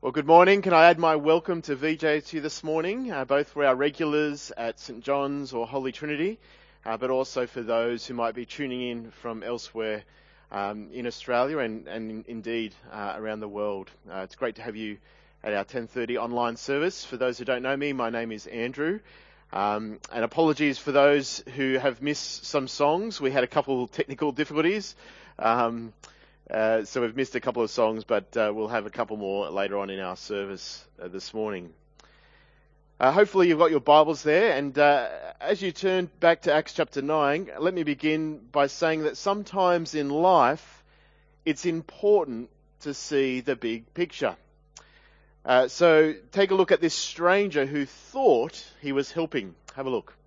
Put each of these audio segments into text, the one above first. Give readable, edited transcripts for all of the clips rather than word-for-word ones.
Well, good morning. Can I add my welcome to VJ to you this morning, both for our regulars at St John's or Holy Trinity, but also for those who might be tuning in from elsewhere in Australia and indeed around the world. It's great to have you at our 10:30 online service. For those who don't know me, my name is Andrew. And apologies for those who have missed some songs. We had a couple of technical difficulties. So we've missed a couple of songs, but we'll have a couple more later on in our service this morning. Hopefully you've got your Bibles there, and as you turn back to Acts chapter 9, let me begin by saying that sometimes in life it's important to see the big picture. So take a look at this stranger who thought he was helping. Have a look.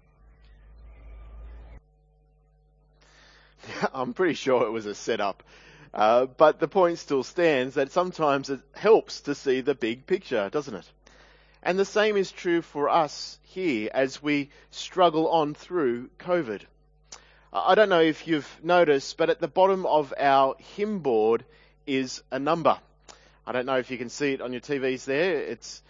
I'm pretty sure it was a setup. But the point still stands that sometimes it helps to see the big picture, doesn't it? And the same is true for us here as we struggle on through COVID. I don't know if you've noticed, but at the bottom of our hymn board is a number. I don't know if you can see it on your TVs there. It's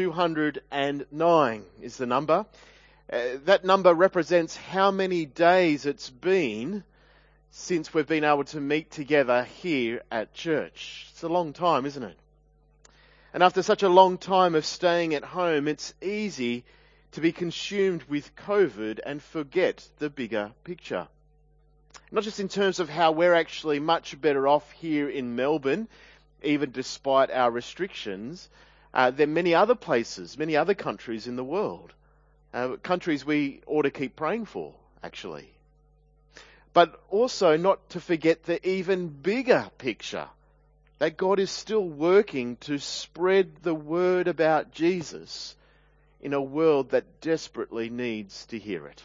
209 is the number. That number represents how many days it's been since we've been able to meet together here at church. It's a long time, isn't it? And after such a long time of staying at home, it's easy to be consumed with COVID and forget the bigger picture. Not just in terms of how we're actually much better off here in Melbourne, even despite our restrictions. There are many other places, many other countries in the world. Countries we ought to keep praying for, actually. But also not to forget the even bigger picture, that God is still working to spread the word about Jesus in a world that desperately needs to hear it.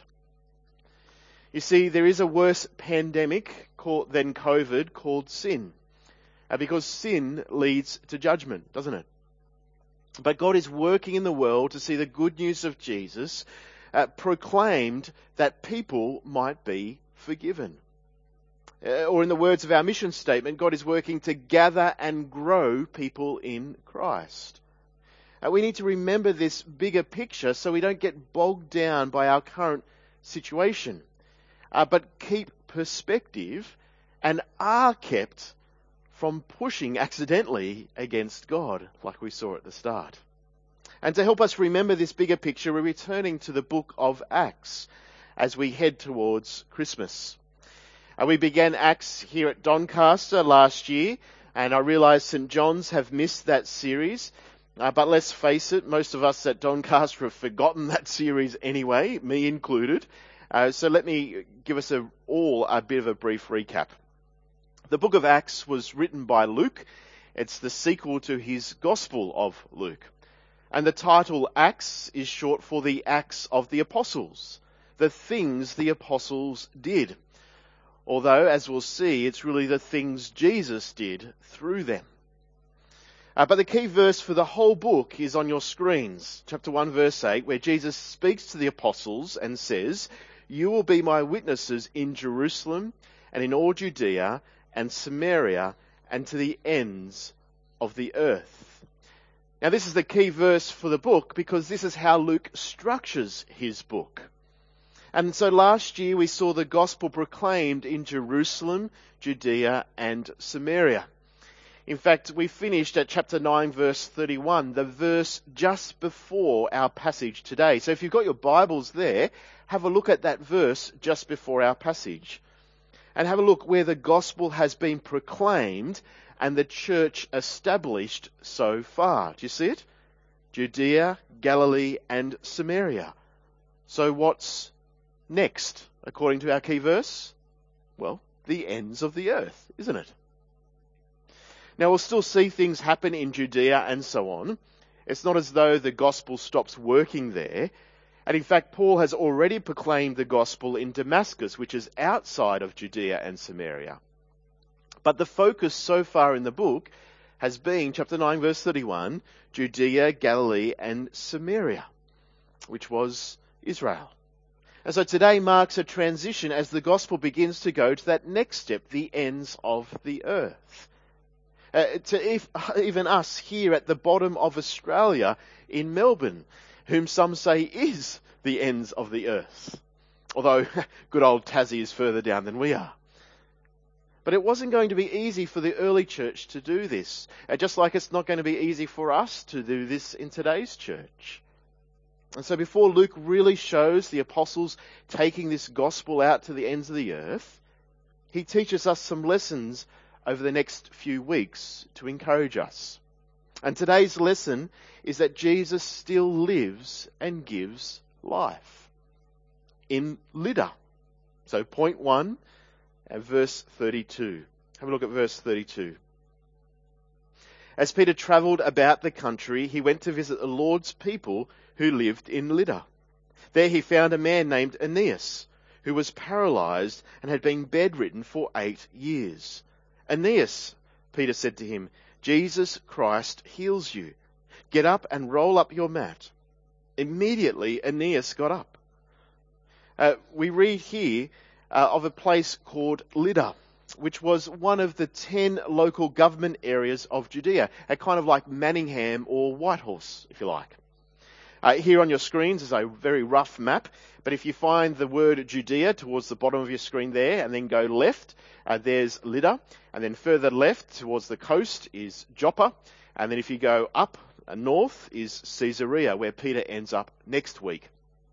You see, there is a worse pandemic than COVID called sin, because sin leads to judgment, doesn't it? But God is working in the world to see the good news of Jesus proclaimed that people might be forgiven. Or in the words of our mission statement, God is working to gather and grow people in Christ. We need to remember this bigger picture so we don't get bogged down by our current situation, but keep perspective and are kept from pushing accidentally against God, like we saw at the start. And to help us remember this bigger picture, we're returning to the book of Acts as we head towards Christmas. We began Acts here at Doncaster last year, and I realise St John's have missed that series. But let's face it, most of us at Doncaster have forgotten that series anyway, me included. So let me give us all a bit of a brief recap. The book of Acts was written by Luke. It's the sequel to his Gospel of Luke. And the title Acts is short for the Acts of the Apostles, the things the apostles did. Although, as we'll see, it's really the things Jesus did through them. But the key verse for the whole book is on your screens. Chapter 1, verse 8, where Jesus speaks to the apostles and says, "You will be my witnesses in Jerusalem and in all Judea and Samaria and to the ends of the earth." Now, this is the key verse for the book because this is how Luke structures his book. And so last year we saw the gospel proclaimed in Jerusalem, Judea and Samaria. In fact, we finished at chapter 9 verse 31, the verse just before our passage today. So if you've got your Bibles there, have a look at that verse just before our passage. And have a look where the gospel has been proclaimed and the church established so far. Do you see it? Judea, Galilee and Samaria. So what's next, according to our key verse? Well, the ends of the earth, isn't it? Now, we'll still see things happen in Judea and so on. It's not as though the gospel stops working there. And in fact, Paul has already proclaimed the gospel in Damascus, which is outside of Judea and Samaria. But the focus so far in the book has been, chapter 9, verse 31, Judea, Galilee and Samaria, which was Israel. And so today marks a transition as the gospel begins to go to that next step, the ends of the earth. even us here at the bottom of Australia in Melbourne, whom some say is the ends of the earth. Although good old Tassie is further down than we are. But it wasn't going to be easy for the early church to do this. Just like it's not going to be easy for us to do this in today's church. And so before Luke really shows the apostles taking this gospel out to the ends of the earth, he teaches us some lessons over the next few weeks to encourage us. And today's lesson is that Jesus still lives and gives life in Lydda. So point 1, verse 32. Have a look at verse 32. As Peter travelled about the country, he went to visit the Lord's people who lived in Lydda. There he found a man named Aeneas, who was paralysed and had been bedridden for 8 years. Aeneas, Peter said to him, Jesus Christ heals you. Get up and roll up your mat. Immediately Aeneas got up. We read here of a place called Lydda, which was one of the 10 local government areas of Judea, kind of like Manningham or Whitehorse, if you like. Here on your screens is a very rough map, but if you find the word Judea towards the bottom of your screen there, and then go left, there's Lydda, and then further left towards the coast is Joppa, and then if you go up north is Caesarea, where Peter ends up next week.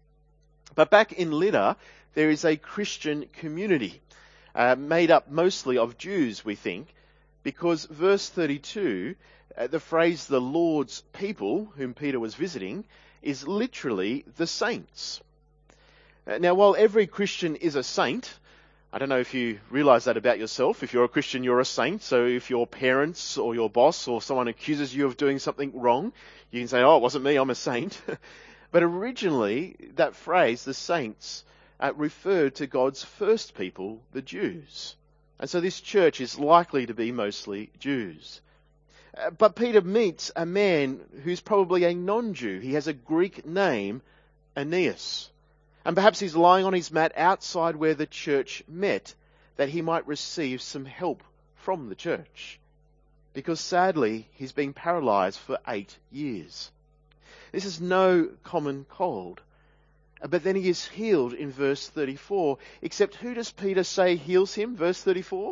But back in Lydda, there is a Christian community, made up mostly of Jews, we think, because verse 32, the phrase the Lord's people, whom Peter was visiting, is literally the saints. Now, while every Christian is a saint, I don't know if you realise that about yourself. If you're a Christian, you're a saint. So if your parents or your boss or someone accuses you of doing something wrong, you can say, oh, it wasn't me, I'm a saint. But originally, that phrase, the saints, referred to God's first people, the Jews. And so this church is likely to be mostly Jews. But Peter meets a man who's probably a non-Jew. He has a Greek name, Aeneas. And perhaps he's lying on his mat outside where the church met, that he might receive some help from the church. Because sadly, he's been paralysed for 8 years. This is no common cold. But then he is healed in verse 34. Except who does Peter say heals him? Verse 34?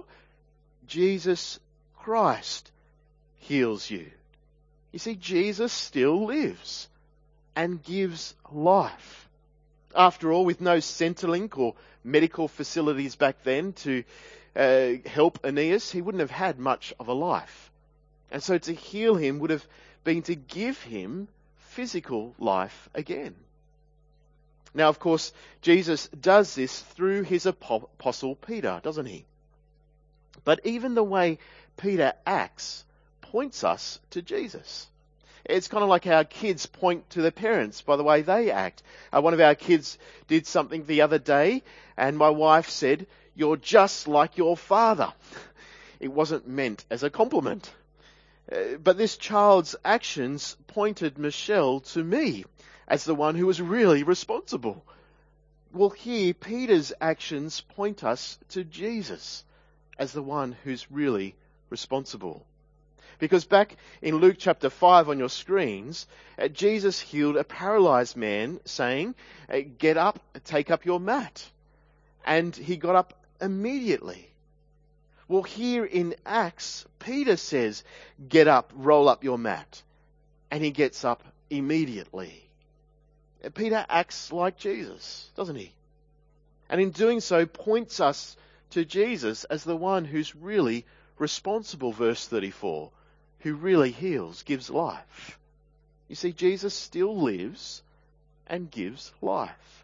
Jesus Christ heals you. You see, Jesus still lives and gives life. After all, with no Centrelink or medical facilities back then to help Aeneas, he wouldn't have had much of a life. And so to heal him would have been to give him physical life again. Now, of course, Jesus does this through his apostle Peter, doesn't he? But even the way Peter acts points us to Jesus. It's kind of like our kids point to their parents by the way they act. One of our kids did something the other day, and my wife said, "You're just like your father." It wasn't meant as a compliment. But this child's actions pointed Michelle to me as the one who was really responsible. Well, here, Peter's actions point us to Jesus as the one who's really responsible. Because back in Luke chapter 5 on your screens, Jesus healed a paralysed man saying, "Get up, take up your mat." And he got up immediately. Well, here in Acts, Peter says, "Get up, roll up your mat." And he gets up immediately. Peter acts like Jesus, doesn't he? And in doing so, points us to Jesus as the one who's really responsible, verse 34, who really heals, gives life. You see, Jesus still lives and gives life.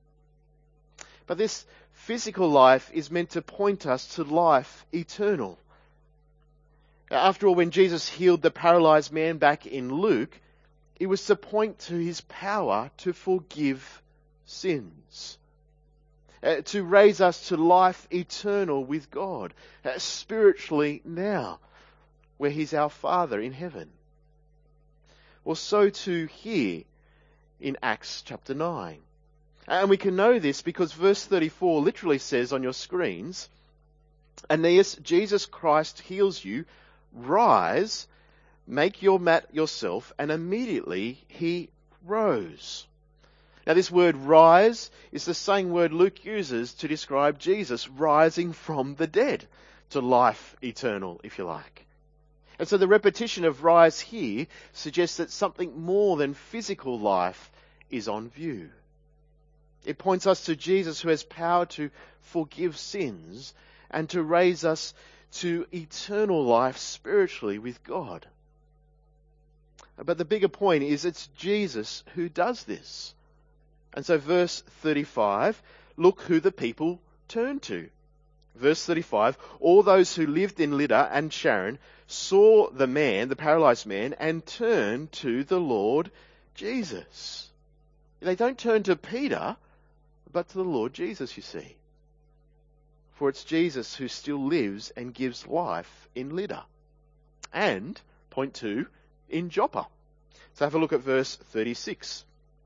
But this physical life is meant to point us to life eternal. After all, when Jesus healed the paralysed man back in Luke, it was to point to his power to forgive sins, to raise us to life eternal with God, spiritually now, where he's our Father in heaven. Well, so too here in Acts chapter 9. And we can know this because verse 34 literally says on your screens, "Aeneas, Jesus Christ heals you. "Rise, make your mat yourself," and immediately he rose. Now this word rise is the same word Luke uses to describe Jesus rising from the dead to life eternal, if you like. And so the repetition of rise here suggests that something more than physical life is on view. It points us to Jesus, who has power to forgive sins and to raise us to eternal life spiritually with God. But the bigger point is it's Jesus who does this. And so verse 35, look who the people turn to. Verse 35, all those who lived in Lydda and Sharon saw the man, the paralyzed man, and turned to the Lord Jesus. They don't turn to Peter, but to the Lord Jesus, you see. For it's Jesus who still lives and gives life in Lydda. And, point 2, in Joppa. So have a look at verse 36.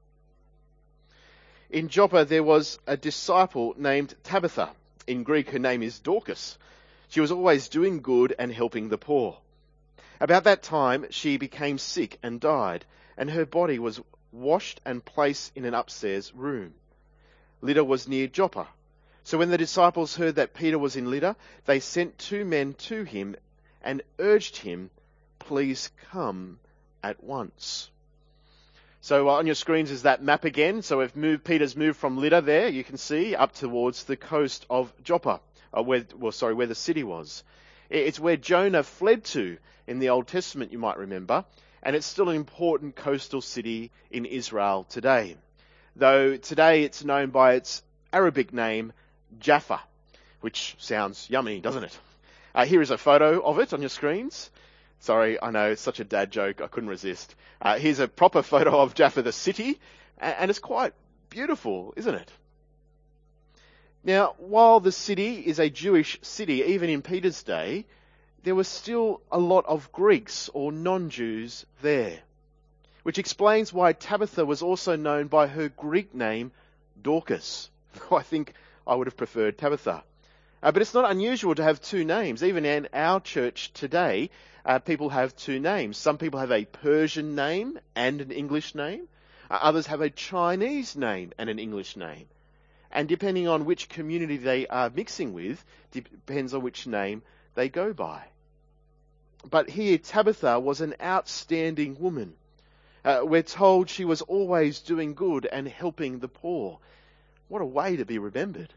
In Joppa there was a disciple named Tabitha. In Greek her name is Dorcas. She was always doing good and helping the poor. About that time she became sick and died, and her body was washed and placed in an upstairs room. Lydda was near Joppa. So when the disciples heard that Peter was in Lydda, they sent 2 men to him and urged him, "Please come at once." So on your screens is that map again. So Peter's moved from Lydda there, you can see, up towards the coast of Joppa, where the city was. It's where Jonah fled to in the Old Testament, you might remember, and it's still an important coastal city in Israel today. Though today it's known by its Arabic name, Jaffa, which sounds yummy, doesn't it? Here is a photo of it on your screens. Sorry, I know, it's such a dad joke, I couldn't resist. Here's a proper photo of Jaffa, the city, and it's quite beautiful, isn't it? Now, while the city is a Jewish city, even in Peter's day, there was still a lot of Greeks or non-Jews there, which explains why Tabitha was also known by her Greek name, Dorcas. I think I would have preferred Tabitha. But it's not unusual to have 2 names. Even in our church today, people have 2 names. Some people have a Persian name and an English name. Others have a Chinese name and an English name. And depending on which community they are mixing with, depends on which name they go by. But here, Tabitha was an outstanding woman. We're told she was always doing good and helping the poor. What a way to be remembered.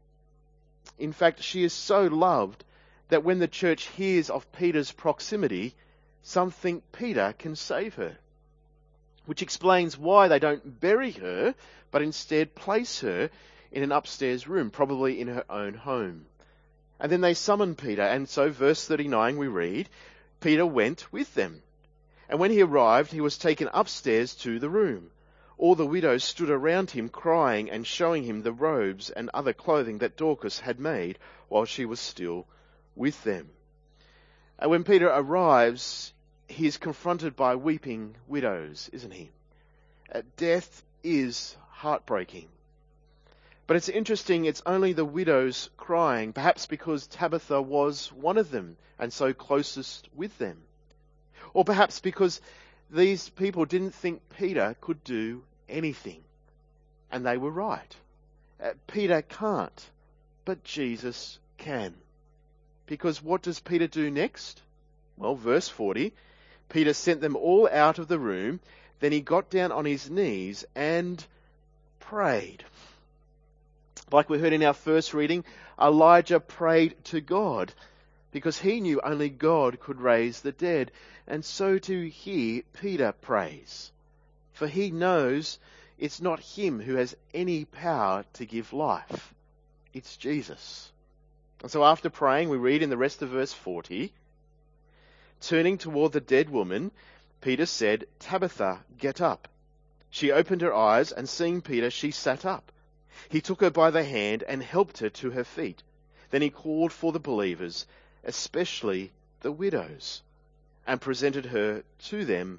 In fact, she is so loved that when the church hears of Peter's proximity, some think Peter can save her. Which explains why they don't bury her, but instead place her in an upstairs room, probably in her own home. And then they summon Peter, and so verse 39 we read, Peter went with them. And when he arrived, he was taken upstairs to the room. All the widows stood around him, crying and showing him the robes and other clothing that Dorcas had made while she was still with them. And when Peter arrives, he is confronted by weeping widows, isn't he? Death is heartbreaking. But it's interesting, it's only the widows crying, perhaps because Tabitha was one of them and so closest with them. Or perhaps because these people didn't think Peter could do anything. And they were right. Peter can't, but Jesus can. Because what does Peter do next? Well, verse 40, Peter sent them all out of the room. Then he got down on his knees and prayed. Like we heard in our first reading, Elijah prayed to God because he knew only God could raise the dead. And so too here Peter prays. For he knows it's not him who has any power to give life. It's Jesus. And so after praying, we read in the rest of verse 40, turning toward the dead woman, Peter said, Tabitha, get up. She opened her eyes, and seeing Peter, she sat up. He took her by the hand and helped her to her feet. Then he called for the believers, especially the widows, and presented her to them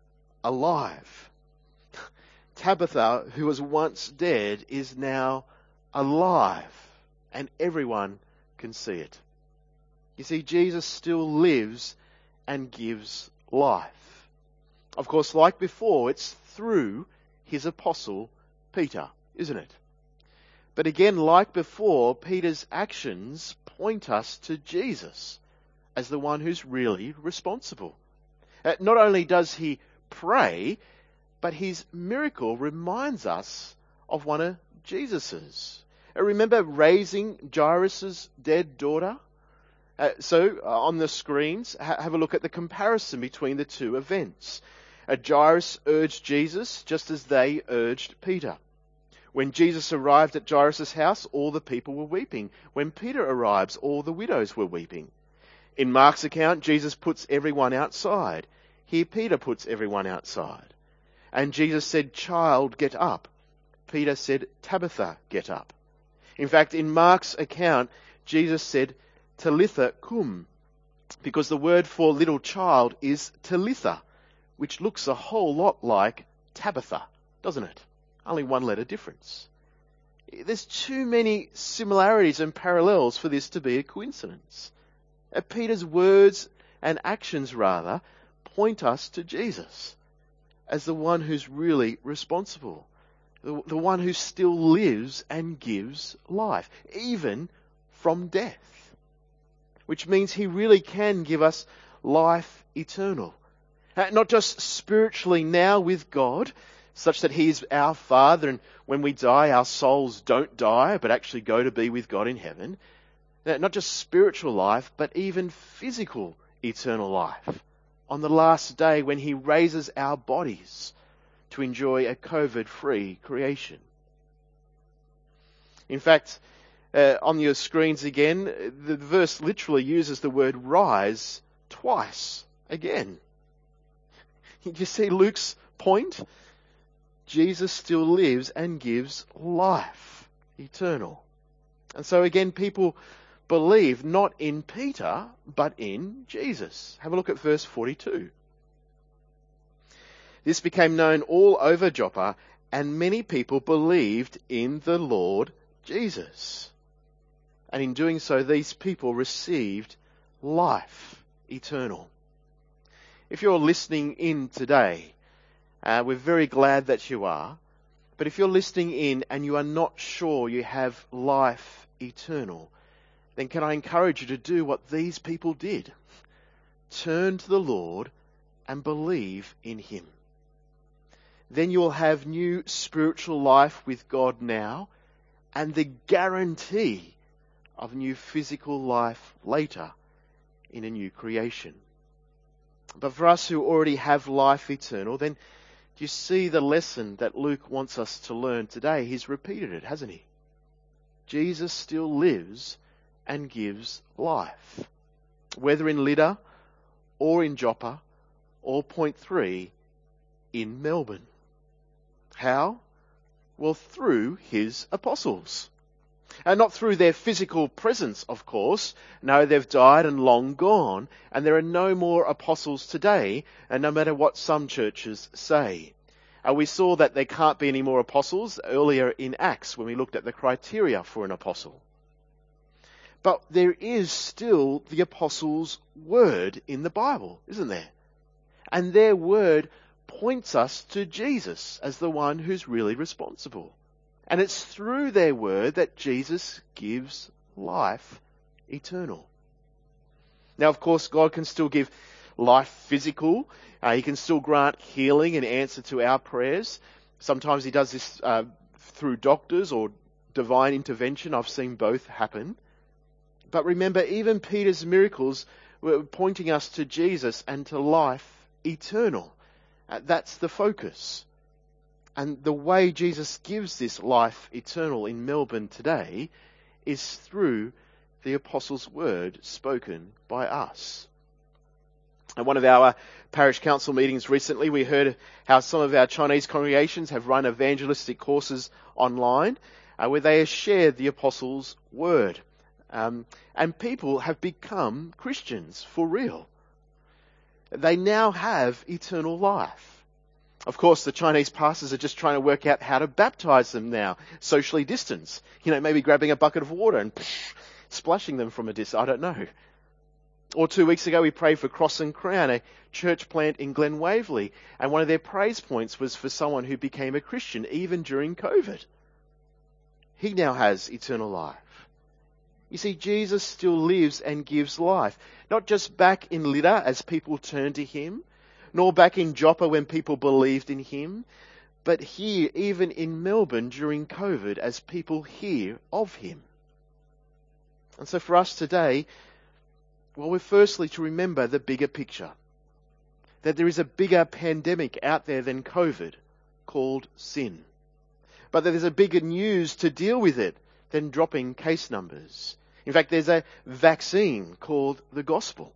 alive. Tabitha, who was once dead, is now alive, and everyone can see it. You see, Jesus still lives and gives life. Of course, like before, it's through his apostle Peter, isn't it? But again, like before, Peter's actions point us to Jesus as the one who's really responsible. Not only does he pray, but his miracle reminds us of one of Jesus's. Remember raising Jairus' dead daughter? So on the screens, have a look at the comparison between the two events. Jairus urged Jesus just as they urged Peter. When Jesus arrived at Jairus' house, all the people were weeping. When Peter arrives, all the widows were weeping. In Mark's account, Jesus puts everyone outside. Here Peter puts everyone outside. And Jesus said, "Child, get up." Peter said, "Tabitha, get up." In fact, in Mark's account, Jesus said, "Talitha cum," because the word for little child is Talitha, which looks a whole lot like Tabitha, doesn't it? Only one letter difference. There's too many similarities and parallels for this to be a coincidence. Peter's words and actions, rather, point us to Jesus as the one who's really responsible, the one who still lives and gives life, even from death, which means he really can give us life eternal. Not just spiritually now with God, such that he is our Father, and when we die, our souls don't die, but actually go to be with God in heaven. Not just spiritual life, but even physical eternal life on the last day when he raises our bodies to enjoy a COVID-free creation. In fact, on your screens again, the verse literally uses the word rise twice again. You see Luke's point? Jesus still lives and gives life eternal. And so again, people believe not in Peter, but in Jesus. Have a look at verse 42. This became known all over Joppa, and many people believed in the Lord Jesus. And in doing so, these people received life eternal. If you're listening in today, we're very glad that you are. But if you're listening in and you are not sure you have life eternal, then can I encourage you to do what these people did? Turn to the Lord and believe in him. Then you'll have new spiritual life with God now and the guarantee of new physical life later in a new creation. But for us who already have life eternal, then do you see the lesson that Luke wants us to learn today? He's repeated it, hasn't he? Jesus still lives and gives life. Whether in Lydda or in Joppa or Point 3 in Melbourne. How? Well, through his apostles. And not through their physical presence, of course. No, they've died and long gone, and there are no more apostles today, and no matter what some churches say. We saw that there can't be any more apostles earlier in Acts when we looked at the criteria for an apostle. But there is still the apostles' word in the Bible, isn't there? And their word points us to Jesus as the one who's really responsible. And it's through their word that Jesus gives life eternal. Now, of course, God can still give life physical. He can still grant healing and answer to our prayers. Sometimes he does this through doctors or divine intervention. I've seen both happen. But remember, even Peter's miracles were pointing us to Jesus and to life eternal. That's the focus. And the way Jesus gives this life eternal in Melbourne today is through the Apostles' word spoken by us. At one of our parish council meetings recently, we heard how some of our Chinese congregations have run evangelistic courses online where they have shared the Apostles' word. And people have become Christians for real. They now have eternal life. Of course, the Chinese pastors are just trying to work out how to baptize them now, socially distanced. Maybe grabbing a bucket of water and splashing them from a distance. I don't know. Or 2 weeks ago we prayed for Cross and Crown, a church plant in Glen Waverley, and one of their praise points was for someone who became a Christian even during COVID. He now has eternal life. You see, Jesus still lives and gives life, not just back in Lydda as people turned to him, nor back in Joppa when people believed in him, but here, even in Melbourne during COVID, as people hear of him. And so for us today, well, we're firstly to remember the bigger picture, that there is a bigger pandemic out there than COVID called sin, but that there's a bigger news to deal with it than dropping case numbers. In fact, there's a vaccine called the gospel.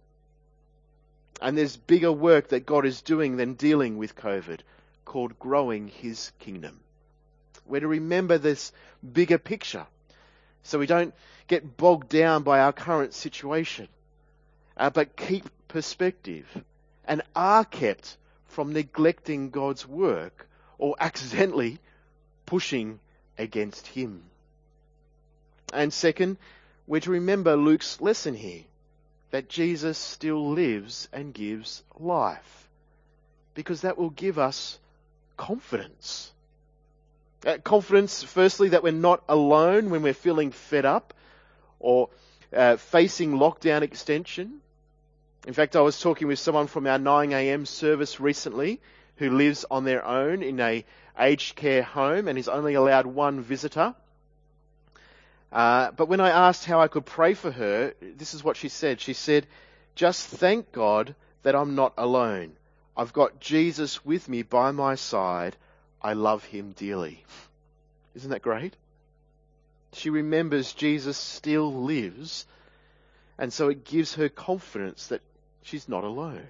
And there's bigger work that God is doing than dealing with COVID, called growing his kingdom. We're to remember this bigger picture so we don't get bogged down by our current situation, but keep perspective and are kept from neglecting God's work or accidentally pushing against him. And second, we're to remember Luke's lesson here, that Jesus still lives and gives life, because that will give us confidence. Confidence, firstly, that we're not alone when we're feeling fed up or facing lockdown extension. In fact, I was talking with someone from our 9 a.m. service recently who lives on their own in a aged care home and is only allowed one visitor. But when I asked how I could pray for her, this is what she said. She said, "Just thank God that I'm not alone. I've got Jesus with me by my side. I love him dearly." Isn't that great? She remembers Jesus still lives, and so it gives her confidence that she's not alone.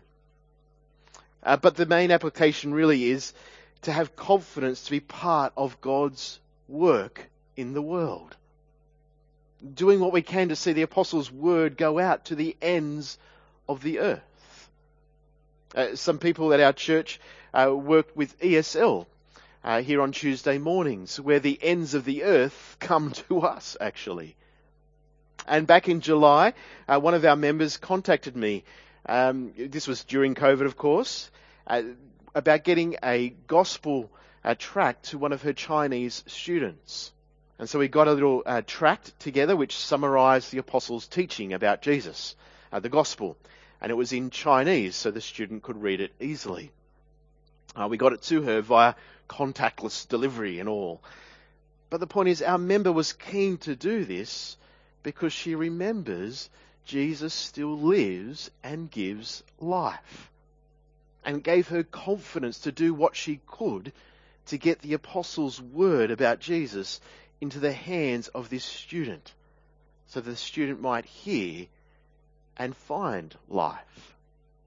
But the main application really is to have confidence to be part of God's work in the world, doing what we can to see the apostles' word go out to the ends of the earth. Some people at our church work with ESL here on Tuesday mornings, where the ends of the earth come to us, actually. And back in July, one of our members contacted me, this was during COVID, of course, about getting a gospel tract to one of her Chinese students. And so we got a little tract together which summarised the apostles' teaching about Jesus, the gospel. And it was in Chinese, so the student could read it easily. We got it to her via contactless delivery and all. But the point is, our member was keen to do this because she remembers Jesus still lives and gives life, and gave her confidence to do what she could to get the apostles' word about Jesus into the hands of this student, so the student might hear and find life.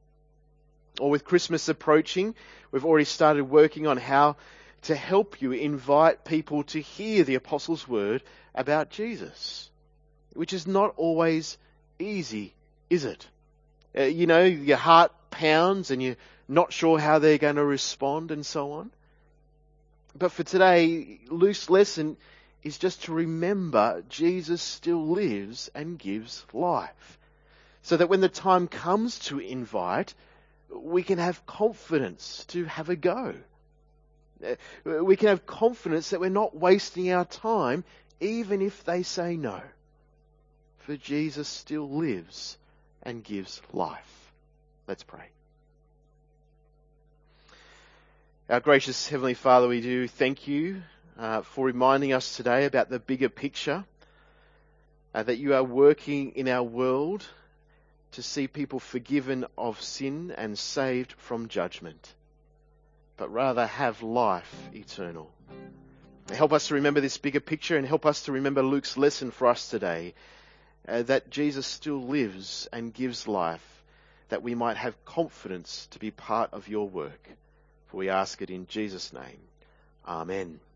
Or with Christmas approaching, we've already started working on how to help you invite people to hear the apostles' word about Jesus, which is not always easy, is it? Your heart pounds and you're not sure how they're going to respond and so on. But for today, Luke's lesson is just to remember Jesus still lives and gives life, so that when the time comes to invite, we can have confidence to have a go. We can have confidence that we're not wasting our time, even if they say no. For Jesus still lives and gives life. Let's pray. Our gracious Heavenly Father, we do thank you for reminding us today about the bigger picture, that you are working in our world to see people forgiven of sin and saved from judgment, but rather have life eternal. Help us to remember this bigger picture, and help us to remember Luke's lesson for us today, that Jesus still lives and gives life, that we might have confidence to be part of your work. For we ask it in Jesus' name. Amen.